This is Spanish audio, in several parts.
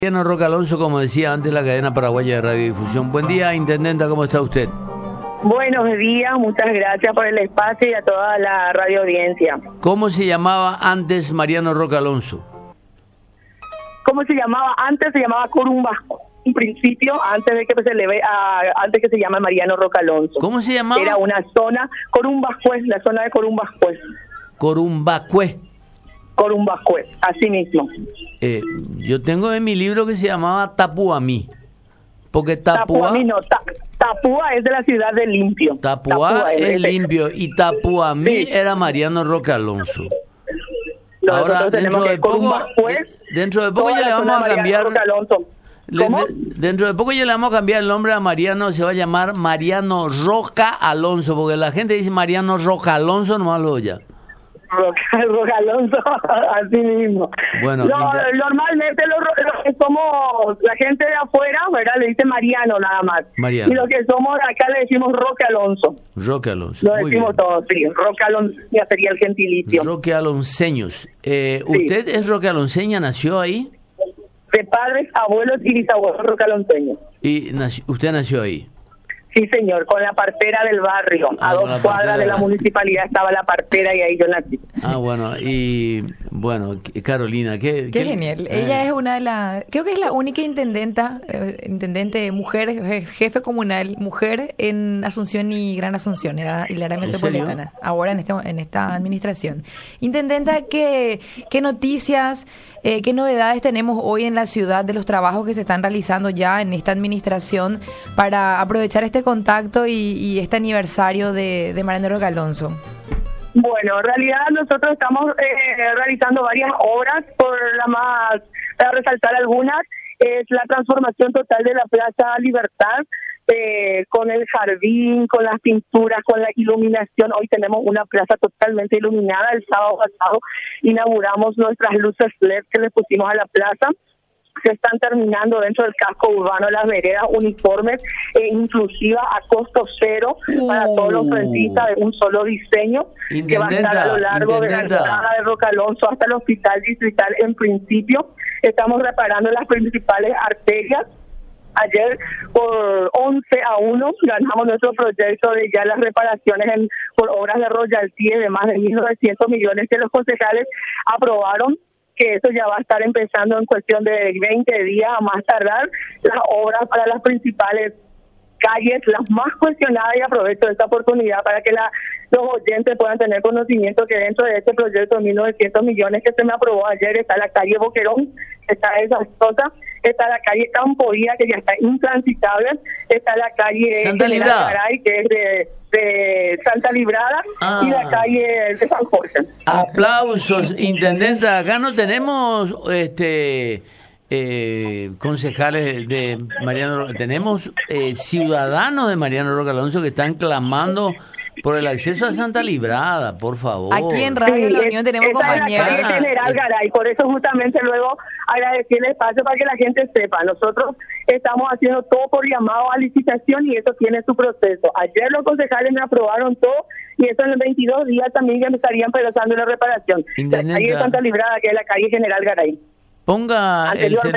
Mariano Roca Alonso, como decía antes, la cadena paraguaya de radiodifusión. Buen día, intendenta, ¿cómo está usted? Buenos días, muchas gracias por el espacio y a toda la radio audiencia. ¿Cómo se llamaba antes Mariano Roca Alonso? ¿Cómo se llamaba? Antes se llamaba Corumbasco. En principio, antes de que antes que se llame Mariano Roca Alonso. ¿Cómo se llamaba? Era una zona, Corumbasco, la zona de Corumbasco. Corumbacue. Corumbasco, así mismo. Yo tengo en mi libro que se llamaba Tapuamí. Porque Tapuamí no, Tapúa es de la ciudad de Limpio. Tapúa es Limpio y Tapuamí sí. Era Mariano Roca Alonso. Ahora, dentro de poco ya le vamos a cambiar. Dentro de poco ya le vamos a cambiar el nombre a Mariano, se va a llamar Mariano Roca Alonso, porque la gente dice Mariano Roca Alonso, nomás lo oye. Roca Alonso, así mismo. Bueno, normalmente los que somos la gente de afuera, ¿verdad? Le dice Mariano nada más. Mariano. Y los que somos de acá le decimos Roque Alonso. Roque Alonso. Lo decimos todos, sí. Roque Alonso ya sería el gentilicio. Roque Alonseños. ¿Usted es roque alonseña? ¿Nació ahí? De padres, abuelos y bisabuelos roque alonseños. ¿Y usted nació ahí? Sí, señor, con la partera del barrio. A 2 cuadras de la municipalidad estaba la partera y ahí yo nací. Bueno, y bueno, Carolina, qué genial. Ella es una de las, creo que es la única intendente mujer, jefe comunal, mujer en Asunción y Gran Asunción, era y la área metropolitana, ahora en esta administración. Intendenta, ¿qué noticias, qué novedades tenemos hoy en la ciudad de los trabajos que se están realizando ya en esta administración para aprovechar este contacto y este aniversario de Mariano Roca Alonso? Bueno, en realidad nosotros estamos realizando varias obras, para resaltar algunas, es la transformación total de la Plaza Libertad, con el jardín, con las pinturas, con la iluminación. Hoy tenemos una plaza totalmente iluminada. El sábado pasado inauguramos nuestras luces LED que le pusimos a la plaza. Se están terminando dentro del casco urbano las veredas uniformes e inclusivas a costo cero para todos los frentistas de un solo diseño que va a estar a lo largo de la entrada de Roca Alonso hasta el hospital distrital. En principio estamos reparando las principales arterias. Ayer por 11-1 ganamos nuestro proyecto de ya las reparaciones por obras de royalty de más de 1.900 millones que los concejales aprobaron, que eso ya va a estar empezando en cuestión de 20 días a más tardar, las obras para las principales calles, las más cuestionadas, y aprovecho esta oportunidad para que los oyentes puedan tener conocimiento que dentro de este proyecto de 1.900 millones que se me aprobó ayer está la calle Boquerón, está desastrosa, está la calle Campoía, que ya está intransitable, está la calle Santa Librada, que es de Santa Librada, y la calle de San Jorge. Aplausos, intendenta. Acá no tenemos concejales de Mariano, tenemos ciudadanos de Mariano Roca Alonso que están clamando por el acceso a Santa Librada, por favor. Aquí en Radio La Unión tenemos compañeros. Es la calle General Garay, por eso justamente luego agradecí el espacio para que la gente sepa. Nosotros estamos haciendo todo por llamado a licitación y eso tiene su proceso. Ayer los concejales me aprobaron todo y eso en los 22 días también ya me estarían empezando la reparación. La calle de Santa Librada, que es la calle General Garay. Ponga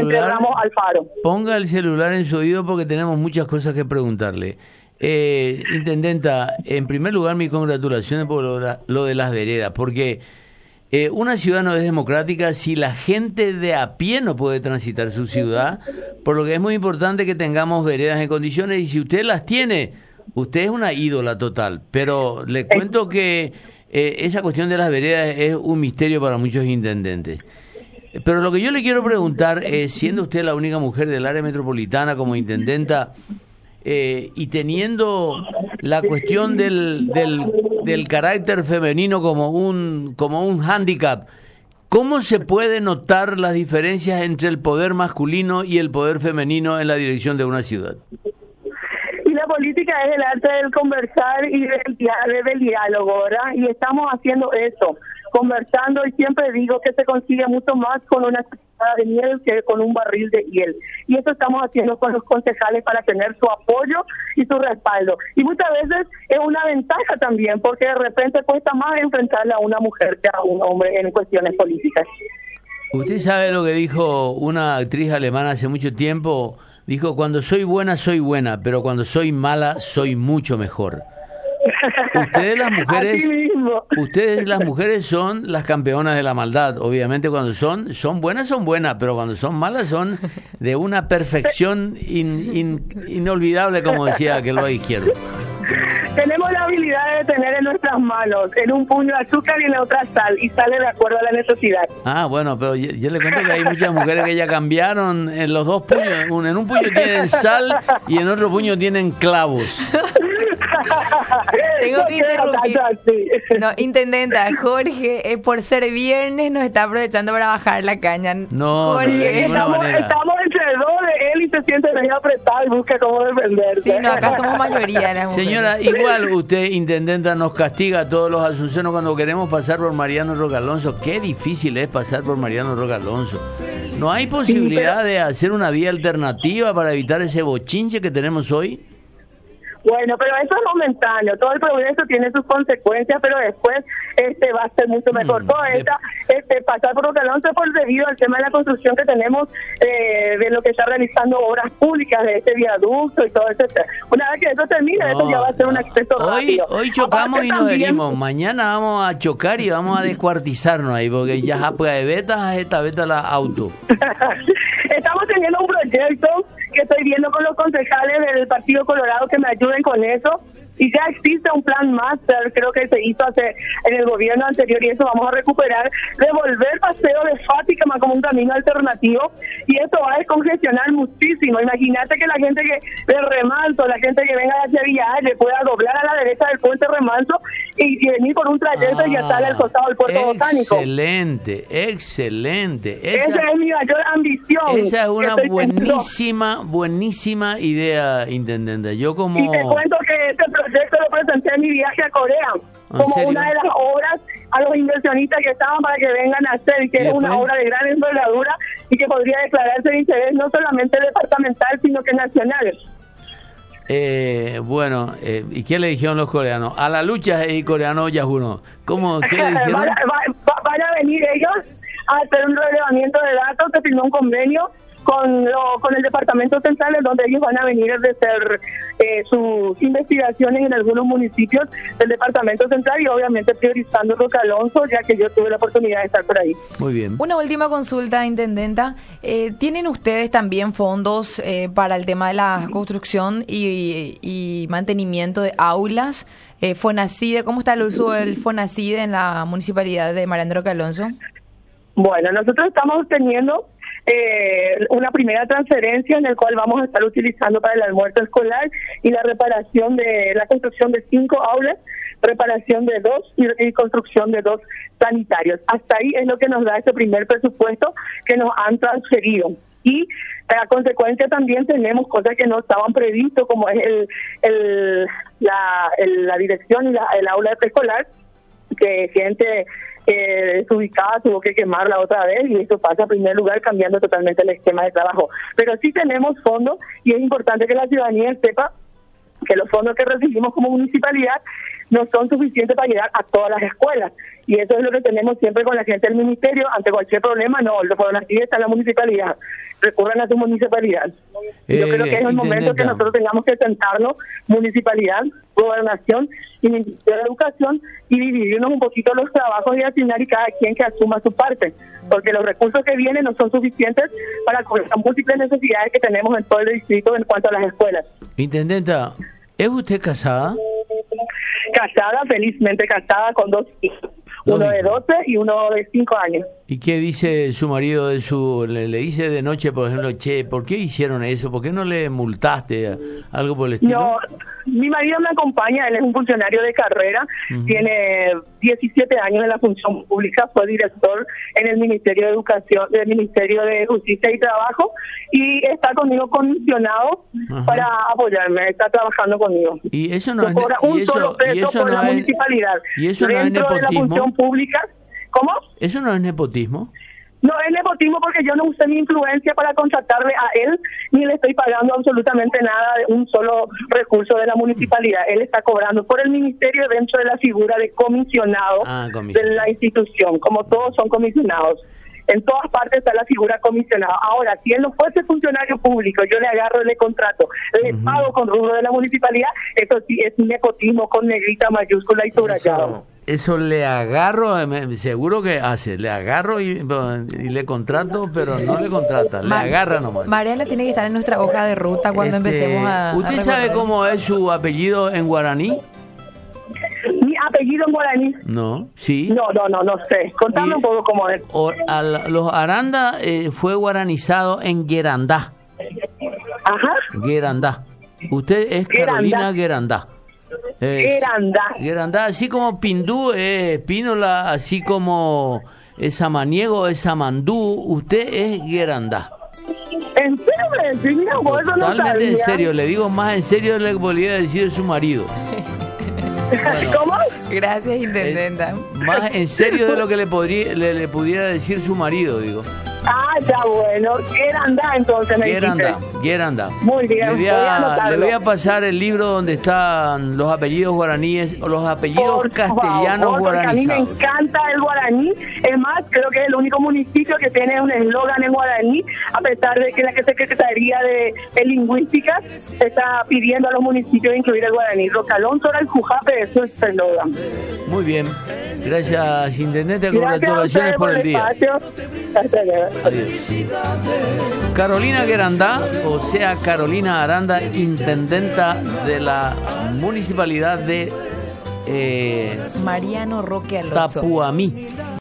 el celular en su oído porque tenemos muchas cosas que preguntarle. Intendenta, en primer lugar mis congratulaciones por lo de las veredas, porque una ciudad no es democrática si la gente de a pie no puede transitar su ciudad, por lo que es muy importante que tengamos veredas en condiciones, y si usted las tiene, usted es una ídola total, pero le cuento que esa cuestión de las veredas es un misterio para muchos intendentes. Pero lo que yo le quiero preguntar es, siendo usted la única mujer del área metropolitana como intendenta, y teniendo la cuestión del carácter femenino como un hándicap, ¿cómo se puede notar las diferencias entre el poder masculino y el poder femenino en la dirección de una ciudad? Y la política es el arte del conversar y del diálogo, ¿verdad? Y estamos haciendo eso, conversando, y siempre digo que se consigue mucho más con una cucharada de miel que con un barril de hiel. Y eso estamos haciendo con los concejales para tener su apoyo y su respaldo. Y muchas veces es una ventaja también, porque de repente cuesta más enfrentarle a una mujer que a un hombre en cuestiones políticas. Usted sabe lo que dijo una actriz alemana hace mucho tiempo. Dijo, cuando soy buena, pero cuando soy mala, soy mucho mejor. Ustedes las mujeres son las campeonas de la maldad. Obviamente cuando son buenas, pero cuando son malas son de una perfección inolvidable, como decía aquel lado izquierdo. Tenemos la habilidad de tener en nuestras manos, en un puño azúcar y en la otra sal, y sale de acuerdo a la necesidad. Ah, bueno, pero yo le cuento que hay muchas mujeres que ya cambiaron en los dos puños. En un puño tienen sal y en otro puño tienen clavos. Tengo que interrumpir. No, intendenta, Jorge, por ser viernes nos está aprovechando para bajar la caña. No, Jorge, estamos entre dos de él y se siente medio apretado y busca cómo defenderse. Sí, no, acá somos mayoría las mujeres. Señora, igual usted, intendenta, nos castiga a todos los asuncionos cuando queremos pasar por Mariano Roca Alonso. Qué difícil es pasar por Mariano Roca Alonso. ¿No hay posibilidad de hacer una vía alternativa para evitar ese bochinche que tenemos hoy? Bueno, pero eso es momentáneo. Todo el progreso tiene sus consecuencias, pero después va a ser mucho mejor. Pasar por Roca Alonso por debido al tema de la construcción que tenemos, de lo que está realizando obras públicas, de este viaducto y todo eso. Una vez que eso termine, eso ya va a ser un acceso rápido. Hoy chocamos y nos herimos. Mañana vamos a chocar y vamos a descuartizarnos ahí, porque ya de beta la auto. Estamos teniendo un proyecto que estoy viendo con los concejales del Partido Colorado que me ayuden con eso, y ya existe un plan máster, creo que se hizo en el gobierno anterior, y eso vamos a recuperar, devolver Paseo de Fátima como un camino alternativo, y esto va a descongestionar muchísimo. Imagínate que la gente que de Remanso, la gente que venga hacia Villalle pueda doblar a la derecha del puente Remanso y venir por un trayecto y ya sale al costado del puerto botánico. Excelente. Esa es mi mayor ambición. Esa es una buenísima idea, intendente. Y te cuento que este proyecto lo presenté en mi viaje a Corea como una de las obras a los inversionistas que estaban para que vengan a hacer, y que es una obra de gran envergadura y que podría declararse de interés no solamente departamental, sino que nacional. ¿Y qué le dijeron los coreanos? A la lucha y coreano ya uno. ¿Qué le dijeron? Van a venir ellos a hacer un relevamiento de datos. Se firmó un convenio con el Departamento Central, en donde ellos van a venir a hacer sus investigaciones en algunos municipios del Departamento Central, y obviamente priorizando Roca Alonso, ya que yo tuve la oportunidad de estar por ahí. Muy bien. Una última consulta, intendenta. ¿Tienen ustedes también fondos para el tema de la construcción y mantenimiento de aulas? Fonacide, ¿cómo está el uso del Fonacide en la municipalidad de Mariano Roca Alonso? Bueno, nosotros estamos teniendo una primera transferencia en el cual vamos a estar utilizando para el almuerzo escolar y la reparación de la construcción de 5 aulas, reparación de 2 y construcción de 2 sanitarios. Hasta ahí es lo que nos da este primer presupuesto que nos han transferido. Y a consecuencia también tenemos cosas que no estaban previstas, como es la dirección y el aula de preescolar, que gente desubicada tuvo que quemarla otra vez, y eso pasa en primer lugar cambiando totalmente el esquema de trabajo. Pero sí tenemos fondos, y es importante que la ciudadanía sepa que los fondos que recibimos como municipalidad no son suficientes para llegar a todas las escuelas, y eso es lo que tenemos siempre con la gente del ministerio. Ante cualquier problema, no, lo pueden hacer, está en la municipalidad, recurran a su municipalidad. Yo creo que es el momento que nosotros tengamos que sentarnos, municipalidad, gobernación y Ministerio de Educación, y dividirnos un poquito los trabajos y asignar, y cada quien que asuma su parte, porque los recursos que vienen no son suficientes para cubrir las múltiples necesidades que tenemos en todo el distrito en cuanto a las escuelas. Intendenta, ¿es usted casada? Casada, felizmente casada, con 2 hijos. Uno de 12 y uno de 5 años. ¿Y qué dice su marido le dice de noche, por ejemplo, che, ¿por qué hicieron eso? ¿Por qué no le multaste? ¿Algo por el estilo? No, mi marido me acompaña, él es un funcionario de carrera, tiene 17 años en la función pública, fue director en el Ministerio de Educación, del Ministerio de Justicia y Trabajo, y está conmigo comisionado para apoyarme, está trabajando conmigo. Y eso no es un solo peso por la municipalidad. ¿Y eso no es dentro de la función pública? ¿Cómo? ¿Eso no es nepotismo? No es nepotismo, porque yo no usé mi influencia para contratarle a él, ni le estoy pagando absolutamente nada de un solo recurso de la municipalidad. Él está cobrando por el ministerio dentro de la figura de comisionado de la institución, como todos son comisionados. En todas partes está la figura comisionado. Ahora, si él no fuese funcionario público, yo le agarro, le contrato, le pago con rubro de la municipalidad, eso sí es nepotismo con negrita mayúscula y subrayado. Eso le agarro, seguro que hace, le agarro y le contrato, pero no le contrata, le agarra nomás. Mariana tiene que estar en nuestra hoja de ruta cuando empecemos a... ¿Usted sabe cómo es su apellido en guaraní? ¿Mi apellido en guaraní? No, sí. No sé. Contame un poco cómo es. Los Aranda fue guaranizado en Guerandá. Ajá. Guerandá. Usted es Carolina Guerandá. Guerandá, así como Pindú, Pínola, así como Samaniego, Samandú, usted es Guerandá. ¿En serio? Mira, vos eso no Totalmente sabía. en serio, le digo más en serio de lo que podría decir su marido. Bueno, ¿Cómo? Gracias, intendenta. Más en serio de lo que le pudiera decir su marido, digo. Ah, ya bueno. Guerandá, entonces me dijiste. Guerandá. Muy bien, Le voy a pasar el libro donde están los apellidos guaraníes o los apellidos castellanos guaranizados. A mí me encanta el guaraní. Es más, creo que es el único municipio que tiene un eslogan en guaraní, a pesar de que la Secretaría de Lingüística está pidiendo a los municipios incluir el guaraní. Rocalón, Sora, el Jujape, eso es el eslogan. Muy bien. Gracias, intendente. Congratulaciones por el día. Hasta luego. Adiós. Carolina Guerandá, o sea, Carolina Aranda, intendenta de la municipalidad de Mariano Roque Alonso. Tapuamí.